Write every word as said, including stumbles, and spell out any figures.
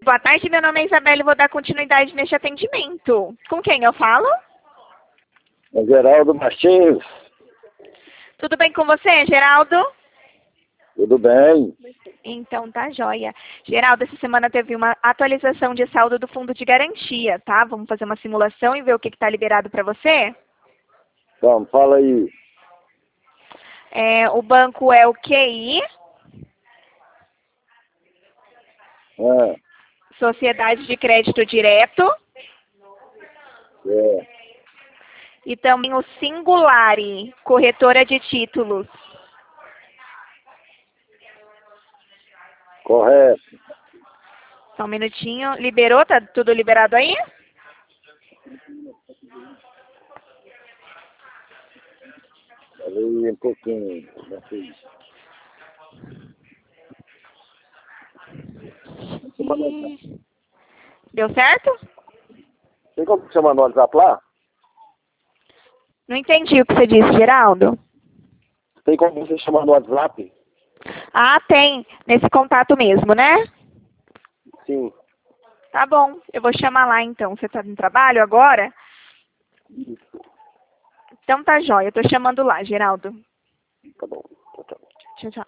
Boa tarde, meu nome é Isabela e vou dar continuidade neste atendimento. Com quem eu falo? É Geraldo Martins. Tudo bem com você, Geraldo? Tudo bem? Então tá joia. Geraldo, essa semana teve uma atualização de saldo do fundo de garantia, tá? Vamos fazer uma simulação e ver o que está liberado para você? Então, fala aí. É, o banco é o Q I, Ah, Sociedade de Crédito Direto, é, e também o Singulari, Corretora de Títulos. correto. Só um minutinho. Liberou? Tá tudo liberado aí? Falei um pouquinho. Né, filho? E... Deu certo? Tem como você mandar no WhatsApp lá? Não entendi o que você disse, Geraldo. Tem como você chamar no WhatsApp? Ah, tem. Nesse contato mesmo, né? Sim. Tá bom. Eu vou chamar lá então. Você tá no trabalho agora? Então tá jóia. Eu tô chamando lá, Geraldo. Tá bom. Tá bom. Tchau, tchau.